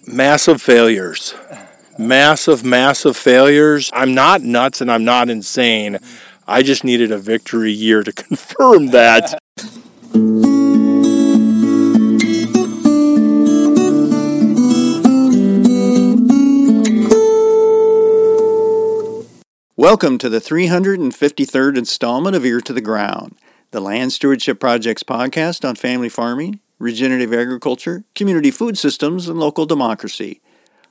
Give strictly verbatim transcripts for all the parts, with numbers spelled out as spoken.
Massive failures. Massive, massive failures. I'm not nuts and I'm not insane. I just needed a victory year to confirm that. Welcome to the three hundred fifty-third installment of Ear to the Ground, the Land Stewardship Project's podcast on family farming, regenerative agriculture, community food systems, and local democracy.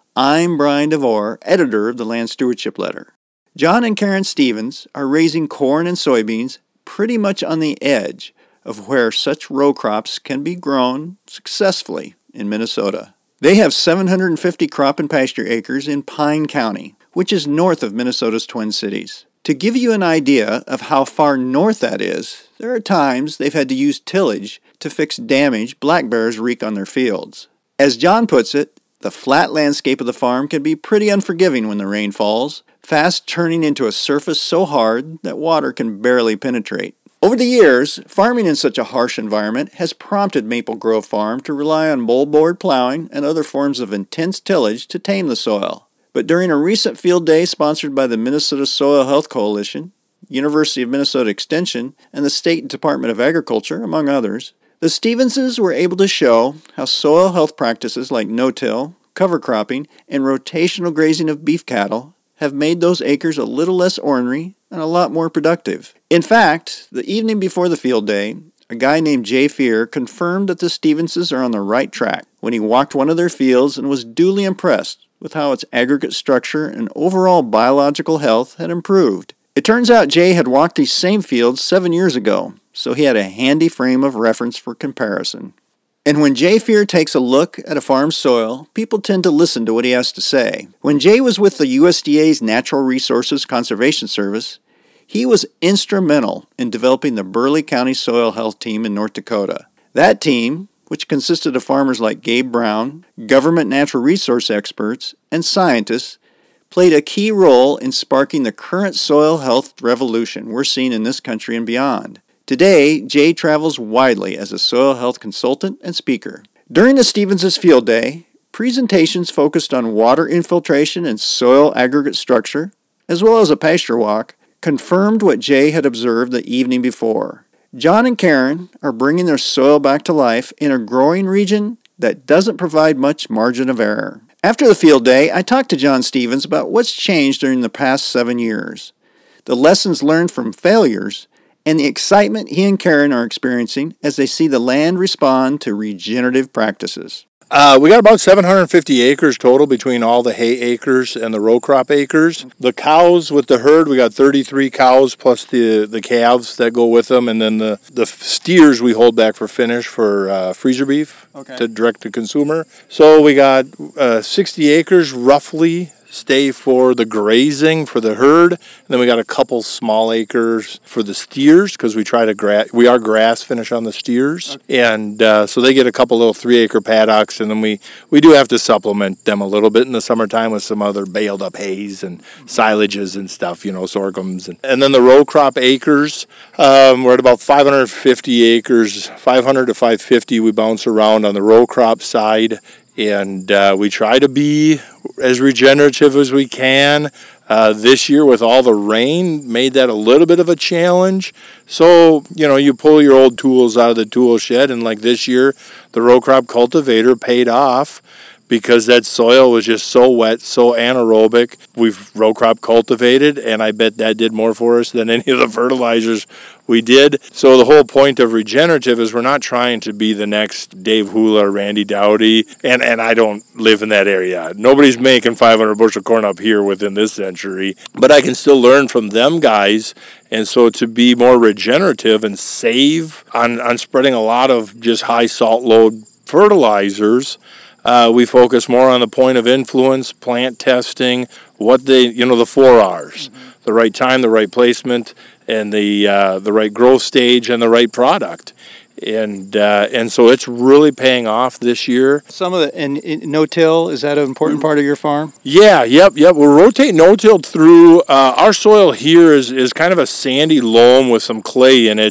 I'm Brian DeVore, editor of the Land Stewardship Letter. John and Karen Stevens are raising corn and soybeans pretty much on the edge of where such row crops can be grown successfully in Minnesota. They have seven hundred fifty crop and pasture acres in Pine County, which is north of Minnesota's Twin Cities. To give you an idea of how far north that is, there are times they've had to use tillage to fix damage black bears wreak on their fields. As John puts it, the flat landscape of the farm can be pretty unforgiving when the rain falls, fast turning into a surface so hard that water can barely penetrate. Over the years, farming in such a harsh environment has prompted Maple Grove Farm to rely on moldboard plowing and other forms of intense tillage to tame the soil. But during a recent field day sponsored by the Minnesota Soil Health Coalition, University of Minnesota Extension, and the State Department of Agriculture, among others, the Stevenses were able to show how soil health practices like no-till, cover cropping, and rotational grazing of beef cattle have made those acres a little less ornery and a lot more productive. In fact, the evening before the field day, a guy named Jay Fear confirmed that the Stevenses are on the right track when he walked one of their fields and was duly impressed with how its aggregate structure and overall biological health had improved. It turns out Jay had walked these same fields seven years ago, so he had a handy frame of reference for comparison. And when Jay Fear takes a look at a farm's soil, people tend to listen to what he has to say. When Jay was with the U S D A's Natural Resources Conservation Service, he was instrumental in developing the Burleigh County Soil Health Team in North Dakota. That team, which consisted of farmers like Gabe Brown, government natural resource experts, and scientists, played a key role in sparking the current soil health revolution we're seeing in this country and beyond. Today, Jay travels widely as a soil health consultant and speaker. During the Stevens' Field Day, presentations focused on water infiltration and soil aggregate structure, as well as a pasture walk, confirmed what Jay had observed the evening before. John and Karen are bringing their soil back to life in a growing region that doesn't provide much margin of error. After the field day, I talked to John Stevens about what's changed during the past seven years, the lessons learned from failures, and the excitement he and Karen are experiencing as they see the land respond to regenerative practices. Uh, we got about seven hundred fifty acres total between all the hay acres and the row crop acres. The cows with the herd, we got thirty-three cows plus the the calves that go with them, and then the, the steers we hold back for finish for uh, freezer beef okay. to direct to consumer. So we got uh, sixty acres roughly stay for the grazing for the herd, and then we got a couple small acres for the steers because we try to grass we are grass finish on the steers okay. and uh, so they get a couple little three acre paddocks, and then we we do have to supplement them a little bit in the summertime with some other baled up hays and silages and stuff, you know, sorghums, and, and then the row crop acres, um, we're at about five hundred fifty acres, five hundred to five fifty. We bounce around on the row crop side. And uh, we try to be as regenerative as we can. Uh, this year, with all the rain, made that a little bit of a challenge. So, you know, you pull your old tools out of the tool shed, and like this year, the row crop cultivator paid off because that soil was just so wet, so anaerobic. We've row crop cultivated, and I bet that did more for us than any of the fertilizers we did. So the whole point of regenerative is we're not trying to be the next Dave Hula or Randy Dowdy, and, and I don't live in that area. Nobody's making five hundred bushel corn up here within this century, but I can still learn from them guys. And so to be more regenerative and save on, on spreading a lot of just high salt load fertilizers, Uh, we focus more on the point of influence, plant testing, what they, you know, the four R's, mm-hmm. the right time, the right placement, and the uh, the right growth stage and the right product. And uh, and so it's really paying off this year. Some of the, and, and no-till, is that an important part of your farm? Yeah, yep, yep. We'll rotate no-till through. Uh, our soil here is, is kind of a sandy loam with some clay in it.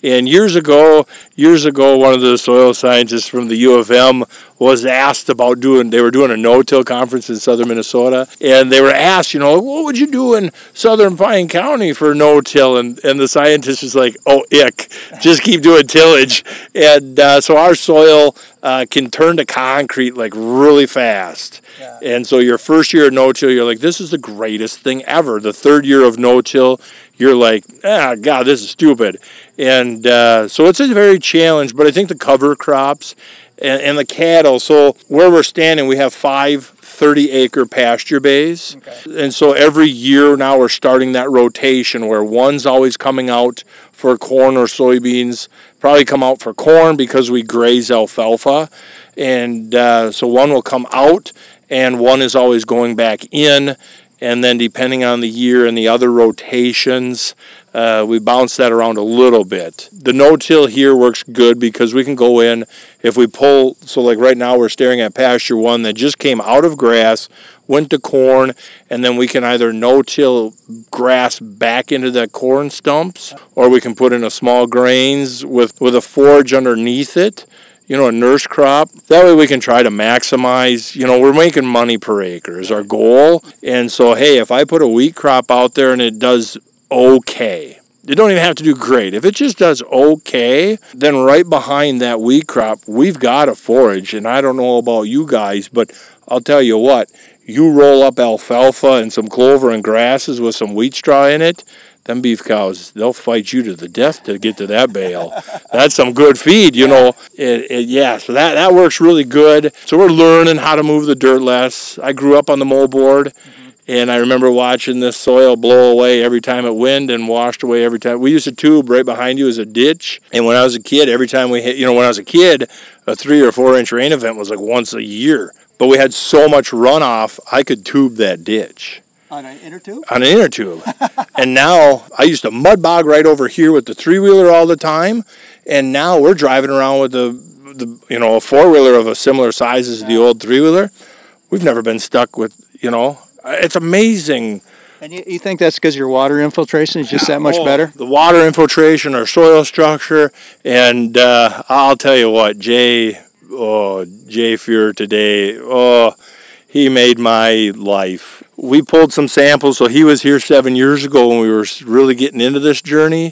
And years ago, years ago, one of the soil scientists from the U of M was asked about doing, they were doing a no-till conference in southern Minnesota, and they were asked, you know, what would you do in southern Pine County for no-till? And, and the scientist was like, oh, ick, just keep doing tillage. And uh, so our soil uh, can turn to concrete like really fast. Yeah. And so your first year of no-till, you're like, this is the greatest thing ever. The third year of no-till, you're like, ah, God, this is stupid. And uh, so it's a very challenge, but I think the cover crops and, and the cattle, so where we're standing, we have five thirty-acre pasture bays. Okay. And so every year now we're starting that rotation where one's always coming out for corn or soybeans, probably come out for corn because we graze alfalfa. And uh, so one will come out, and one is always going back in. And then depending on the year and the other rotations, uh, we bounce that around a little bit. The no-till here works good because we can go in, if we pull, so like right now we're staring at pasture one that just came out of grass, went to corn, and then we can either no-till grass back into the corn stumps, or we can put in a small grains with, with a forage underneath it. You know, a nurse crop. That way we can try to maximize, you know, we're making money per acre is our goal. And so, hey, if I put a wheat crop out there and it does okay, you don't even have to do great. If it just does okay, then right behind that wheat crop, we've got a forage. And I don't know about you guys, but I'll tell you what, you roll up alfalfa and some clover and grasses with some wheat straw in it, them beef cows, they'll fight you to the death to get to that bale. That's some good feed, you know. It, it, yeah, so that, that works really good. So we're learning how to move the dirt less. I grew up on the moldboard, mm-hmm. and I remember watching this soil blow away every time it wind and washed away every time. We used a tube right behind you as a ditch, and when I was a kid, every time we hit, you know, when I was a kid, a three or four inch rain event was like once a year. But we had so much runoff, I could tube that ditch. On an inner tube? On an inner tube. And now, I used to mud bog right over here with the three-wheeler all the time, and now we're driving around with the, the you know, a four-wheeler of a similar size as the old three-wheeler. We've never been stuck with, you know, it's amazing. And you, you think that's because your water infiltration is just that much oh, better? The water infiltration, our soil structure, and uh, I'll tell you what, Jay, oh, Jay Fuhrer today, oh, he made my life. We pulled some samples, so he was here seven years ago when we were really getting into this journey,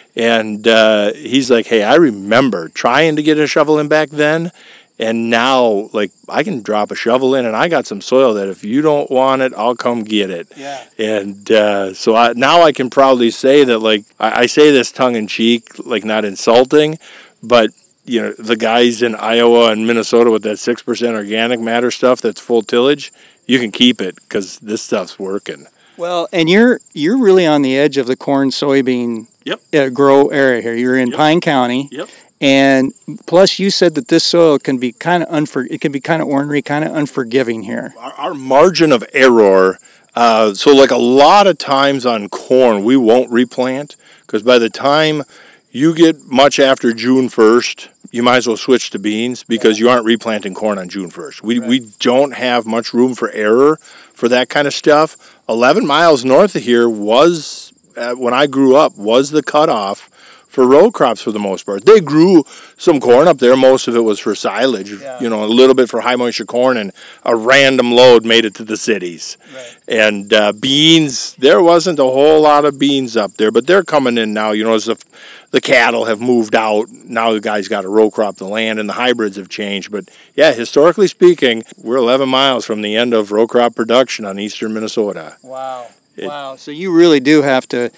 and uh, he's like, hey, I remember trying to get a shovel in back then, and now, like, I can drop a shovel in, and I got some soil that if you don't want it, I'll come get it. Yeah. And uh, so I, now I can proudly say that, like, I, I say this tongue-in-cheek, like, not insulting, but you know, the guys in Iowa and Minnesota with that six percent organic matter stuff that's full tillage, you can keep it because this stuff's working. Well, and you're you're really on the edge of the corn soybean yep. uh, grow area here. You're in yep. Pine County. Yep. And plus you said that this soil can be kind of unfor- it can be kind of ornery, kind of unforgiving here. Our, our margin of error, uh, so like a lot of times on corn, we won't replant because by the time you get much after June first, you might as well switch to beans because you aren't replanting corn on June first. We right. we don't have much room for error for that kind of stuff. eleven miles north of here was, uh, when I grew up, was the cutoff for row crops for the most part. They grew some corn up there. Most of it was for silage, yeah. you know, a little bit for high moisture corn, and a random load made it to the cities. Right. And uh, beans, there wasn't a whole lot of beans up there, but they're coming in now, you know, as the, the cattle have moved out. Now the guys got to row crop the land, and the hybrids have changed. But yeah, historically speaking, we're eleven miles from the end of row crop production on eastern Minnesota. Wow. It, wow. So you really do have to,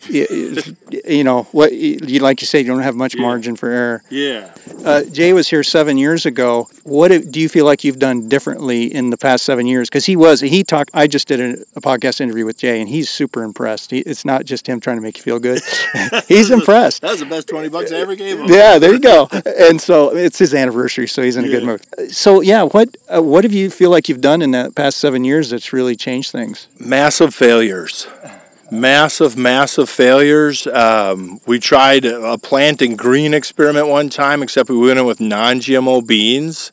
you know, what you like you say, you don't have much yeah. margin for error. Yeah. Uh, Jay was here seven years ago. What do you feel like you've done differently in the past seven years? Because he was, he talked, I just did a, a podcast interview with Jay, and he's super impressed. He, it's not just him trying to make you feel good. He's impressed. That was the best twenty bucks I ever gave him. Yeah, there you go. And so it's his anniversary, so he's in a yeah. good mood. So yeah, what uh, what have you feel like you've done in the past seven years that's really changed things? Massive failures. Massive, massive failures. Um, we tried a planting green experiment one time, except we went in with non G M O beans.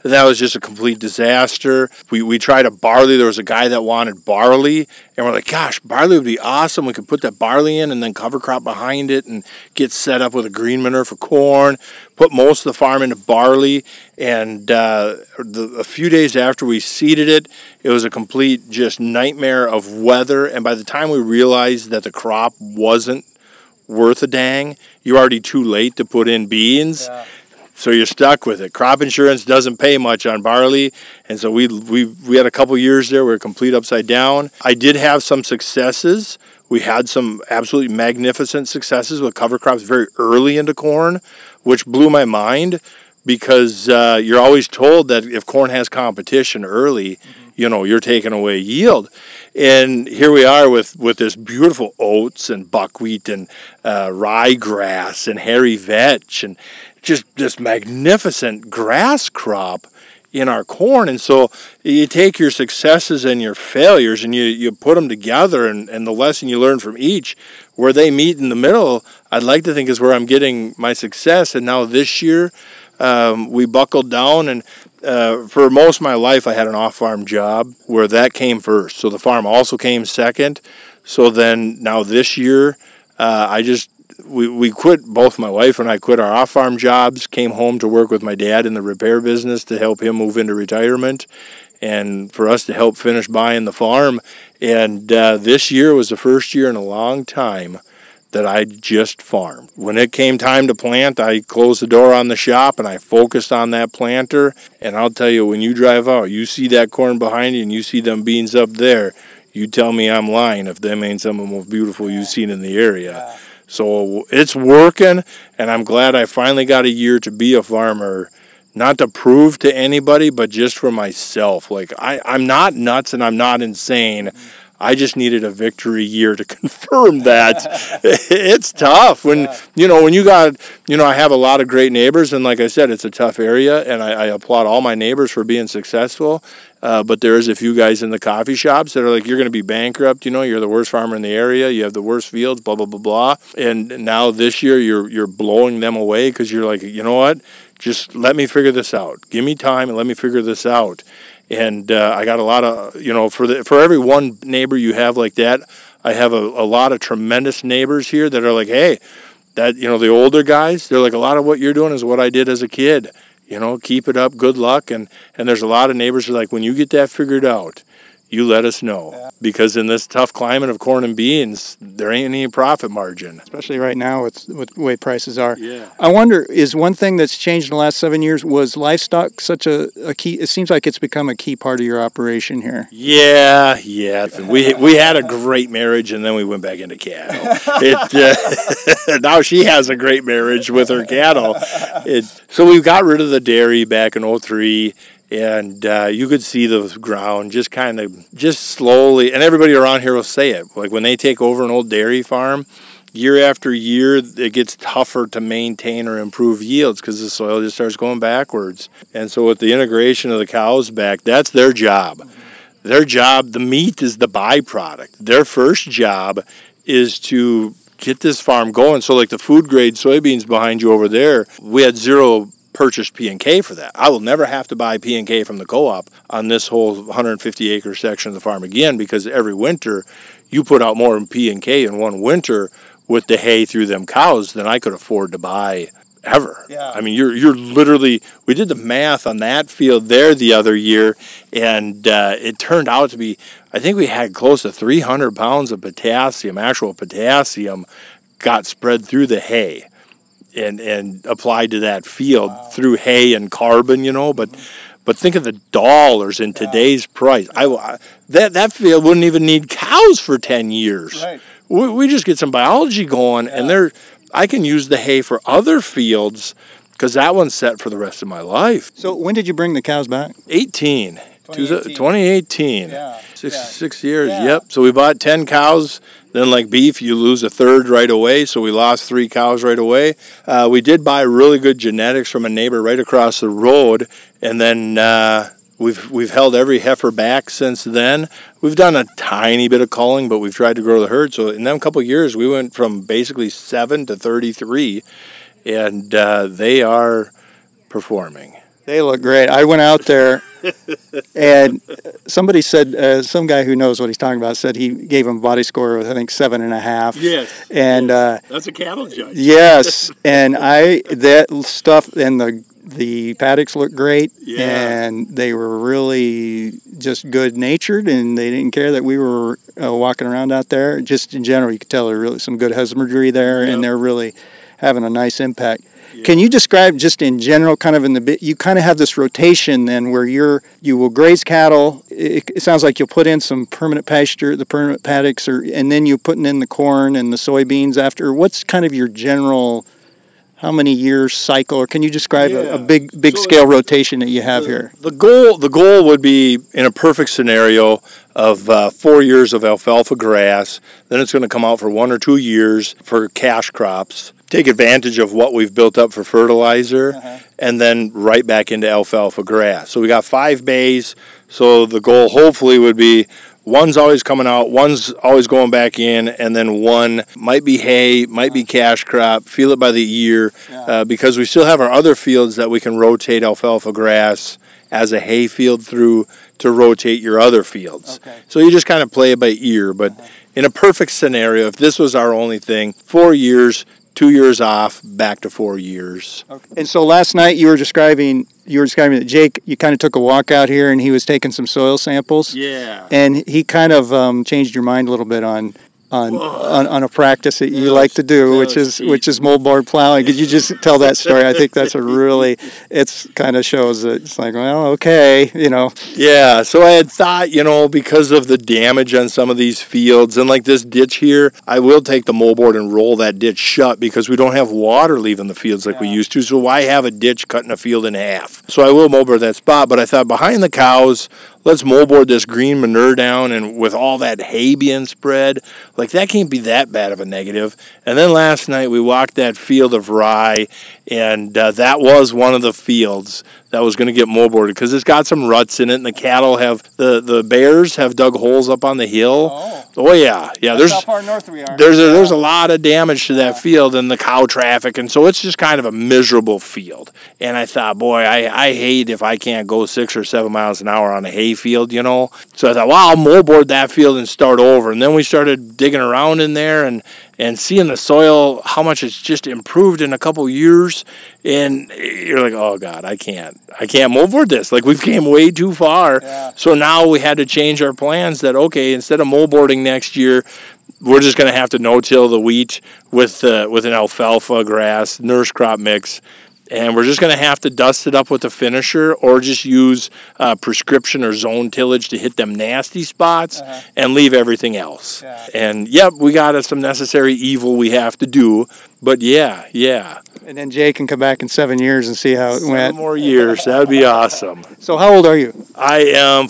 That was just a complete disaster. We we tried a barley. There was a guy that wanted barley, and we're like, gosh, barley would be awesome. We could put that barley in and then cover crop behind it and get set up with a green manure for corn, put most of the farm into barley. And uh, the, a few days after we seeded it, it was a complete just nightmare of weather. And by the time we realized that the crop wasn't worth a dang, you're already too late to put in beans. Yeah. So you're stuck with it. Crop insurance doesn't pay much on barley, and so we we we had a couple years there where we were complete upside down. I did have some successes. We had some absolutely magnificent successes with cover crops very early into corn, which blew my mind because uh, you're always told that if corn has competition early, mm-hmm. you know, you're taking away yield. And here we are with, with this beautiful oats and buckwheat and uh, ryegrass and hairy vetch and just this magnificent grass crop in our corn. And so you take your successes and your failures and you, you put them together, and, and the lesson you learn from each, where they meet in the middle, I'd like to think is where I'm getting my success. And now this year, um, we buckled down, and uh, for most of my life I had an off-farm job where that came first. So the farm also came second. So then now this year, uh, I just We, we quit, both my wife and I quit our off-farm jobs, came home to work with my dad in the repair business to help him move into retirement and for us to help finish buying the farm. And uh, this year was the first year in a long time that I just farmed. When it came time to plant, I closed the door on the shop and I focused on that planter. And I'll tell you, when you drive out, you see that corn behind you and you see them beans up there, you tell me I'm lying if them ain't some of the most beautiful you've seen in the area. Yeah. So it's working, and I'm glad I finally got a year to be a farmer, not to prove to anybody, but just for myself. Like, I, I'm not nuts and I'm not insane. I just needed a victory year to confirm that. It's tough when, you know, when you got, you know, I have a lot of great neighbors, and like I said, it's a tough area, and I, I applaud all my neighbors for being successful. Uh, but there's a few guys in the coffee shops that are like, you're going to be bankrupt, you know, you're the worst farmer in the area, you have the worst fields, blah, blah, blah, blah. And now this year you're you're blowing them away because you're like, you know what, just let me figure this out. Give me time and let me figure this out. And uh, I got a lot of, you know, for the, for every one neighbor you have like that, I have a, a lot of tremendous neighbors here that are like, hey, that, you know, the older guys, they're like, a lot of what you're doing is what I did as a kid. You know, keep it up, good luck. And, and there's a lot of neighbors who are like, when you get that figured out, you let us know. Yeah. Because in this tough climate of corn and beans, there ain't any profit margin. Especially right now with, with the way prices are. Yeah. I wonder, is one thing that's changed in the last seven years, was livestock such a, a key, it seems like it's become a key part of your operation here. Yeah, yeah. We we had a great marriage, and then we went back into cattle. It, uh, now she has a great marriage with her cattle. It, so we got rid of the dairy back in oh three. And uh, you could see the ground just kind of, just slowly, and everybody around here will say it. Like when they take over an old dairy farm, year after year, it gets tougher to maintain or improve yields because the soil just starts going backwards. And so with the integration of the cows back, that's their job. Their job, the meat is the byproduct. Their first job is to get this farm going. So like the food grade soybeans behind you over there, we had zero purchased P and K for that. I will never have to buy P and K from the co-op on this whole one hundred fifty acre section of the farm again, because every winter you put out more P and K in one winter with the hay through them cows than I could afford to buy ever. Yeah. I mean, you're you're literally, we did the math on that field there the other year, and uh, it turned out to be, I think we had close to three hundred pounds of potassium, actual potassium, got spread through the hay. And, and applied to that field wow. through hay and carbon, you know. But mm-hmm. but think of the dollars in today's yeah. price. I, I that that field wouldn't even need cows for ten years. Right. We we just get some biology going, yeah. and there I can use the hay for other fields because that one's set for the rest of my life. So when did you bring the cows back? eighteen twenty eighteen Yeah. Six yeah. six years. Yeah. Yep. So we bought ten cows. Then, like beef, you lose a third right away, so we lost three cows right away. Uh, we did buy really good genetics from a neighbor right across the road, and then uh, we've we've held every heifer back since then. We've done a tiny bit of culling, but we've tried to grow the herd. So in them couple of years, we went from basically seven to thirty-three, and uh, they are performing. They look great. I went out there, and somebody said, uh, some guy who knows what he's talking about said he gave him a body score of, I think, seven and a half. Yes. And yes. Uh, that's a cattle judge. Yes, and I that stuff and the the paddocks looked great, yeah. and they were really just good natured, and they didn't care that we were uh, walking around out there. Just in general, you could tell there really some good husbandry there, yep. and they're really having a nice impact. Yeah. Can you describe just in general, kind of in the bit, you kind of have this rotation then where you're, you will graze cattle. It, it sounds like you'll put in some permanent pasture, the permanent paddocks, or, and then you're putting in the corn and the soybeans after. What's kind of your general, how many years cycle, or can you describe yeah. a, a big, big so scale rotation that you have the, here? The goal, the goal would be in a perfect scenario of uh, four years of alfalfa grass. Then it's going to come out for one or two years for cash crops. Take advantage of what we've built up for fertilizer, uh-huh. and then right back into alfalfa grass. So we got five bays, so the goal hopefully would be one's always coming out, one's always going back in, and then one might be hay, might be cash crop, feel it by the ear, yeah. uh, because we still have our other fields that we can rotate alfalfa grass as a hay field through to rotate your other fields. Okay. So you just kind of play it by ear, but uh-huh. in a perfect scenario, if this was our only thing, four years, two years off, back to four years. Okay. And so last night you were describing, you were describing that Jake, you kind of took a walk out here and he was taking some soil samples. Yeah. And he kind of um, changed your mind a little bit on on, on on a practice that you was, like to do, which is cheap. which is moldboard plowing. Could you just tell that story? I think that's a really, it's kind of shows that it's like, well, okay, you know. Yeah, so I had thought, you know, because of the damage on some of these fields, and like this ditch here, I will take the moldboard and roll that ditch shut because we don't have water leaving the fields like yeah. we used to, so why have a ditch cutting a field in half? So I will moldboard that spot, but I thought behind the cows, let's moldboard this green manure down, and with all that hay being spread, like that can't be that bad of a negative. And then last night we walked that field of rye, and uh, that was one of the fields that was going to get moldboarded because it's got some ruts in it, and the cattle have, the, the bears have dug holes up on the hill. Oh, oh yeah. Yeah, That's there's how far north we are. There's a, there's a lot of damage to that field and the cow traffic, and so it's just kind of a miserable field. And I thought, boy, I, I hate if I can't go six or seven miles an hour on a hay field, you know. So I thought, well, I'll moldboard that field and start over. And then we started digging around in there and, and seeing the soil, how much it's just improved in a couple years. And you're like, oh, God, I can't. I can't moldboard this. Like, we've came way too far. Yeah. So now we had to change our plans that, okay, instead of moldboarding next year, we're just going to have to no-till the wheat with, uh, with an alfalfa grass nurse crop mix. And we're just going to have to dust it up with a finisher or just use uh, prescription or zone tillage to hit them nasty spots uh-huh. and leave everything else. Yeah. And, yep, we got us some necessary evil we have to do. But, yeah, yeah. And then Jay can come back in seven years and see how it Seven went. Seven more years. That would be awesome. So how old are you? I am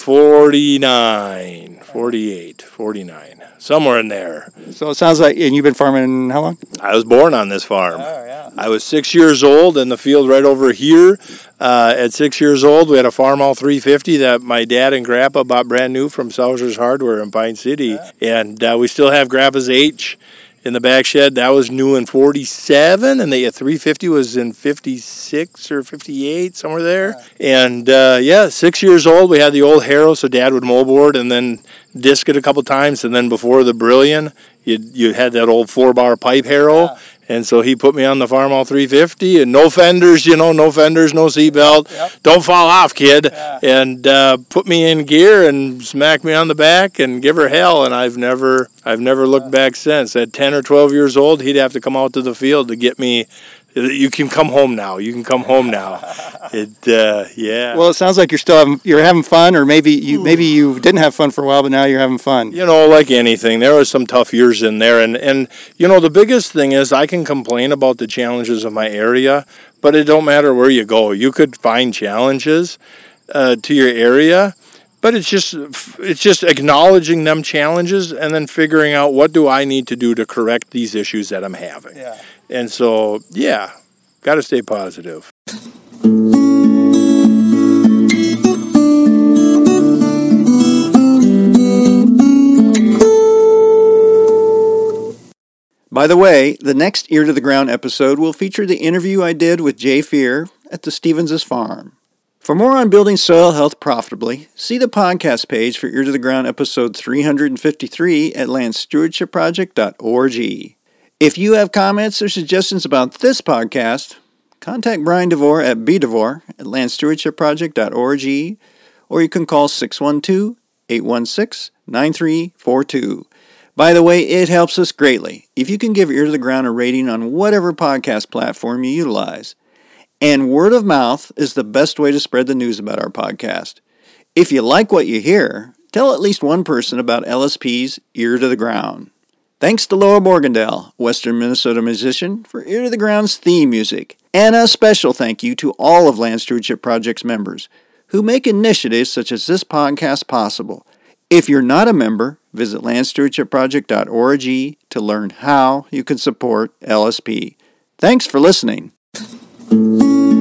forty-nine, forty-eight, forty-nine, somewhere in there. So it sounds like, and you've been farming how long? I was born on this farm. Oh, yeah. I was six years old in the field right over here. Uh, at six years old, we had a Farmall three fifty that my dad and Grandpa bought brand new from Souser's Hardware in Pine City. Yeah. And uh, we still have Grandpa's H in the back shed. That was new in forty-seven, and the three fifty was in fifty-six or fifty-eight, somewhere there. Yeah. And, uh, yeah, six years old, we had the old Harrow, so Dad would moldboard and then disc it a couple times. And then before the Brillion, you you had that old four-bar pipe Harrow. Yeah. And so he put me on the Farmall three fifty, and no fenders, you know, no fenders, no seatbelt. Yep. Don't fall off, kid. Yeah. And uh, put me in gear and smack me on the back and give her hell. And I've never, I've never looked yeah. back since. At ten or twelve years old, he'd have to come out to the field to get me. You can come home now. You can come home now. It, uh, yeah. Well, it sounds like you're still having, you're having fun, or maybe you maybe you didn't have fun for a while, but now you're having fun. You know, like anything, there was some tough years in there, and and you know the biggest thing is I can complain about the challenges of my area, but it don't matter where you go. You could find challenges uh, to your area. But it's just it's just acknowledging them challenges and then figuring out what do I need to do to correct these issues that I'm having. Yeah. And so, yeah, got to stay positive. By the way, the next Ear to the Ground episode will feature the interview I did with Jay Fear at the Stevens' farm. For more on building soil health profitably, see the podcast page for Ear to the Ground episode three hundred fifty-three at land stewardship project dot org. If you have comments or suggestions about this podcast, contact Brian DeVore at b devore at land stewardship project dot org, or you can call six one two, eight one six, nine three four two. By the way, it helps us greatly if you can give Ear to the Ground a rating on whatever podcast platform you utilize. And word of mouth is the best way to spread the news about our podcast. If you like what you hear, tell at least one person about L S P's Ear to the Ground. Thanks to Laura Morgendale, Western Minnesota musician, for Ear to the Ground's theme music. And a special thank you to all of Land Stewardship Project's members who make initiatives such as this podcast possible. If you're not a member, visit land stewardship project dot org to learn how you can support L S P. Thanks for listening. Thank you.